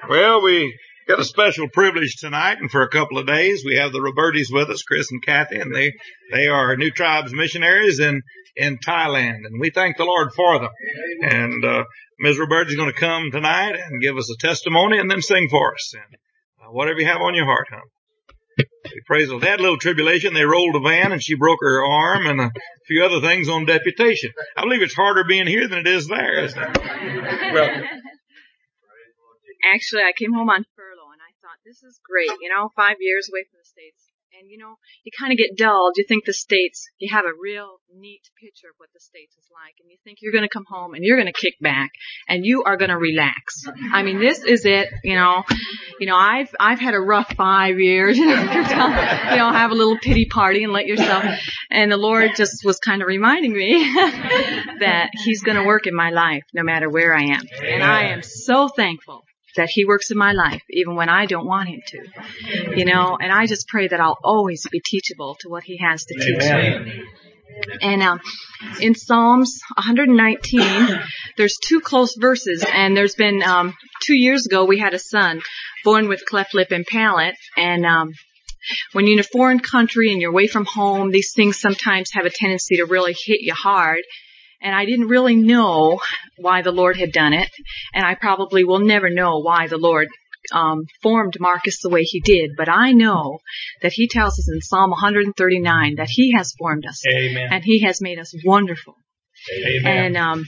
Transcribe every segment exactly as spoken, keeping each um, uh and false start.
Well, we got a special privilege tonight, and for a couple of days we have the Robertis with us, Chris and Kathy, and they they are New Tribes missionaries in in Thailand, and we thank the Lord for them. And uh, Miz Roberti is going to come tonight and give us a testimony, and then sing for us. And uh, whatever you have on your heart, huh? We praise the Lord. They had a little tribulation. They rolled a van, and she broke her arm, and a few other things on deputation. I believe it's harder being here than it is there, isn't it? Well. Actually, I came home on furlough, and I thought, this is great, you know, five years away from the States. And, you know, you kind of get dulled. You think the States, you have a real neat picture of what the States is like. And you think you're going to come home and you're going to kick back and you are going to relax. I mean, this is it, you know. You know, I've, I've had a rough five years. You know, you know, have a little pity party and let yourself. And the Lord just was kind of reminding me that He's going to work in my life no matter where I am. And I am so thankful that He works in my life, even when I don't want Him to, you know, and I just pray that I'll always be teachable to what He has to teach me. And um, in Psalms one nineteen, there's two close verses, and there's been, um, two years ago, we had a son born with cleft lip and palate, and um, when you're in a foreign country and you're away from home, these things sometimes have a tendency to really hit you hard. And I didn't really know why the Lord had done it. And I probably will never know why the Lord um, formed Marcus the way He did. But I know that He tells us in Psalm one thirty-nine that He has formed us. Amen. And He has made us wonderful. Amen. And, um,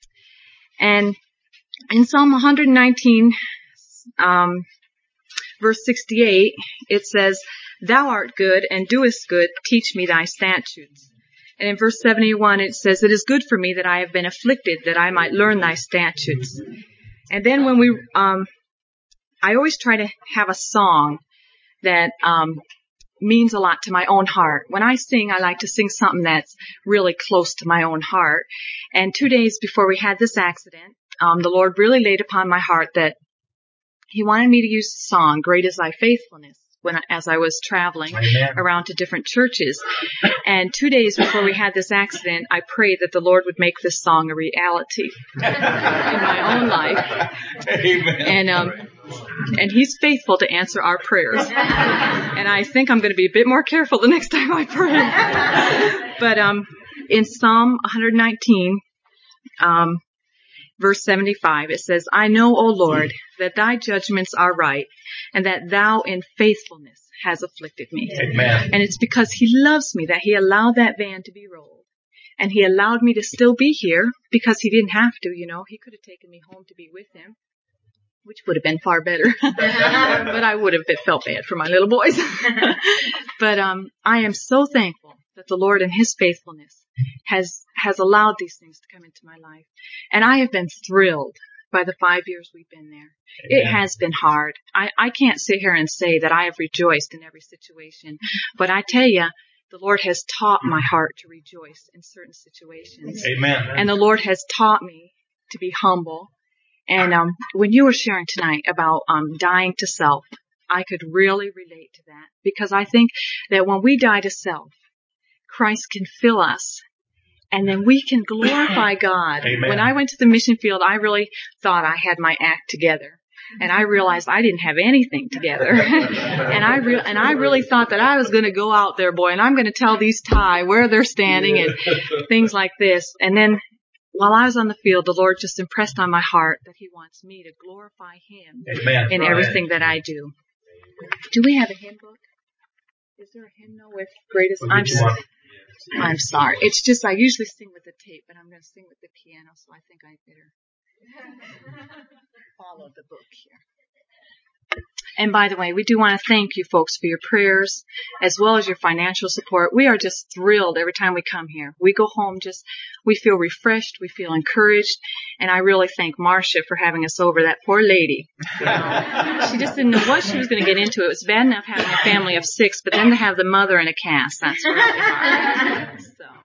and in Psalm one nineteen, um, verse sixty-eight, it says, "Thou art good and doest good. Teach me thy statutes." And in verse seventy-one, it says, "It is good for me that I have been afflicted, that I might learn thy statutes." And then when we, um, I always try to have a song that um, means a lot to my own heart. When I sing, I like to sing something that's really close to my own heart. And two days before we had this accident, um, the Lord really laid upon my heart that He wanted me to use the song, "Great is thy faithfulness," when I, as I was traveling Amen. Around to different churches. And two days before we had this accident, I prayed that the Lord would make this song a reality in my own life. Amen. And um, and He's faithful to answer our prayers. And I think I'm going to be a bit more careful the next time I pray. But um, in Psalm one nineteen, um, verse seventy-five, it says, "I know, O Lord, that thy judgments are right, and that thou in faithfulness has afflicted me." Amen. And it's because He loves me that He allowed that van to be rolled. And He allowed me to still be here because He didn't have to, you know. He could have taken me home to be with Him, which would have been far better. But I would have felt bad for my little boys. But um, I am so thankful that the Lord in His faithfulness has has allowed these things to come into my life. And I have been thrilled by the five years we've been there. Amen. It has been hard. I, I can't sit here and say that I have rejoiced in every situation, but I tell you, the Lord has taught my heart to rejoice in certain situations. Amen. And the Lord has taught me to be humble. And um, when you were sharing tonight about um, dying to self, I could really relate to that, because I think that when we die to self, Christ can fill us, and then we can glorify God. Amen. When I went to the mission field, I really thought I had my act together, and I realized I didn't have anything together. and I re- and I really thought that I was going to go out there, boy, and I'm going to tell these Thai where they're standing and things like this. And then while I was on the field, the Lord just impressed on my heart that He wants me to glorify Him Amen. in everything that I do. Do we have a hymn book? Is there a hymnal with greatest? I'm sorry. I'm sorry. It's just I usually sing with the tape, but I'm going to sing with the piano, so I think I better follow the book here. And by the way, we do want to thank you folks for your prayers as well as your financial support. We are just thrilled every time we come here. We go home just, we feel refreshed, we feel encouraged, and I really thank Marcia for having us over. That poor lady. You know, she just didn't know what she was going to get into. It was bad enough having a family of six, but then to have the mother in a cast, that's really hard.